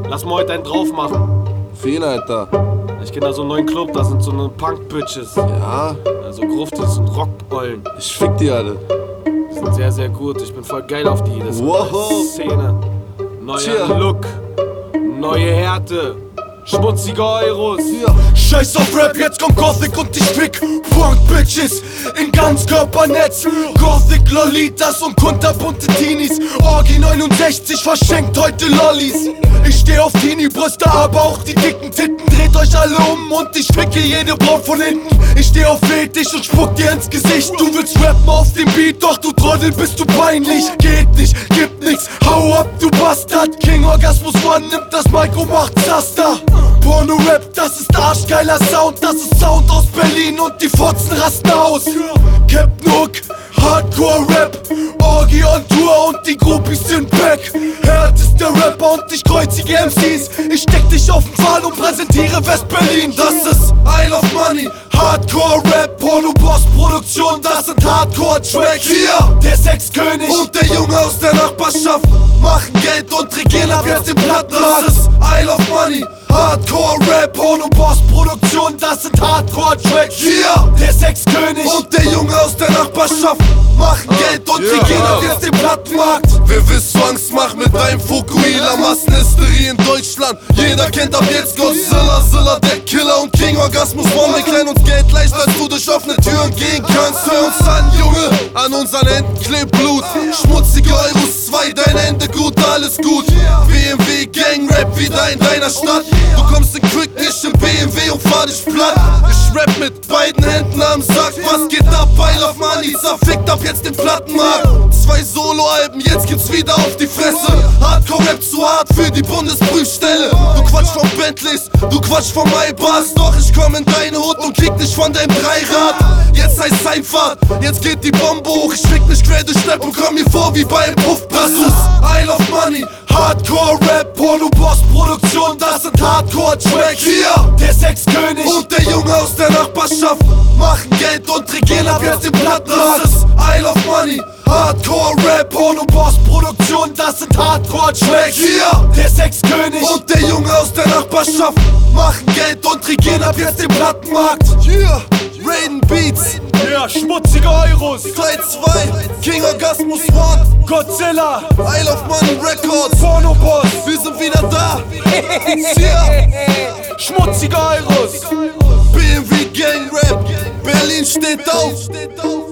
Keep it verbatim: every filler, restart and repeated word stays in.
Lass mal heute einen drauf machen. Wen, Alter? Ich kenn da so einen neuen Club, da sind so eine Punk-Bitches. Ja? Also Gruftis und Rockbollen. Ich fick die alle. Die sind sehr, sehr gut. Ich bin voll geil auf die. Das ist wow. eine Szene. Neuer Tja. Look. Neue Härte. Schmutzige Euros. Ja. Scheiß auf Rap, jetzt kommt Gothic und ich fick Punk-Bitches in Ganzkörpernetz. Gothic, Lolitas und kunterbunte Teenies. Orgi neunundsechzig verschenkt heute Lollis. Ich steh auf Teenie-Brüste, aber auch die dicken Titten. Dreht euch alle um und ich ficke jede Braut von hinten. Ich steh auf Fetisch und spuck dir ins Gesicht. Du willst rappen auf dem Beat, doch du Trottel bist du peinlich. Geht nicht, gibt nix, hau ab du Bastard. King Orgasmus One nimmt das Mic und macht Zaster. Porno-Rap, das ist arschgeiler Sound. Das ist Sound aus Berlin und die Fotzen rasten aus. Captain Hook, Hardcore-Rap, Orgie on Tour und die Groupies sind back. Härtester Rapper und ich kreuzige M Cs. Ich steck dich auf den Pfahl und präsentiere West-Berlin. Das ist Isle of Money, Hardcore-Rap, Porno-Boss-Produktion. Das sind Hardcore-Tracks. Hier, der Sexkönig und der Junge aus der Nachbarschaft machen Geld und regieren ab jetzt den Plattenmarkt. Das ist Isle of Money, Hardcore-Rap, Porno-Boss-Produktion, das sind Hardcore-Tracks. Hier, der Sexkönig und der Junge aus der Nachbarschaft machen Geld und yeah. regieren ab jetzt den Plattenmarkt. Wer will Zwangsmacht mit deinem Fukuhila? Massenhysterie in Deutschland. Jeder kennt ab jetzt Godzilla, Zilla, der Killer und King Orgasmus One. Wir kleiden uns Geld leicht, als du durch offene Türen gehen kannst. Hör uns an, Junge, an unseren Händen klebt Blut. Schmutzige Euros zwei, dein Ende gut, alles gut. B M W Gang-Rap wieder in deiner Stadt. Du kommst in Quick nicht im B M W und fahr dich platt. Ich rap mit beiden Händen am Sack. Was geht ab? Isle of Money zerfickt ab jetzt den Plattenmarkt. Zwei Soloalben, jetzt gibt's wieder auf die Fresse. Hardcore-Rap zu hart für die Bundesprüfstelle. Du quatsch von Bentleys, du quatsch von Maybachs. Doch ich komm in deine Hut und kick dich von deinem Dreirad. Jetzt heißt Heimfahrt, jetzt geht die Bombe hoch. Ich fick mich quer durch Rap und komm mir vor wie bei einem Puffpass. Isle of Money, Hardcore-Rap, Porno-Boss-Produktion, das sind Hardcore-Tracks. Hier, der Sexkönig und der Junge aus der Nachbarschaft machen Geld und regieren ab jetzt den Plattenmarkt. Das ist Isle of Money, Hardcore-Rap, Porno-Boss-Produktion, das sind Hardcore-Tracks. Hier, der Sexkönig und der Junge aus der Nachbarschaft machen Geld und regieren ab jetzt den Plattenmarkt. Yeah, Raiden Beats, Ja, schmutzige Euros. Teil zwei, King Orgasmus One, Godzilla. Isle of Money Records. Porno-Boss. Wir sind wieder da. Yeah, Schmutzige Euros. B M W Gang Rap, Berlin steht auf.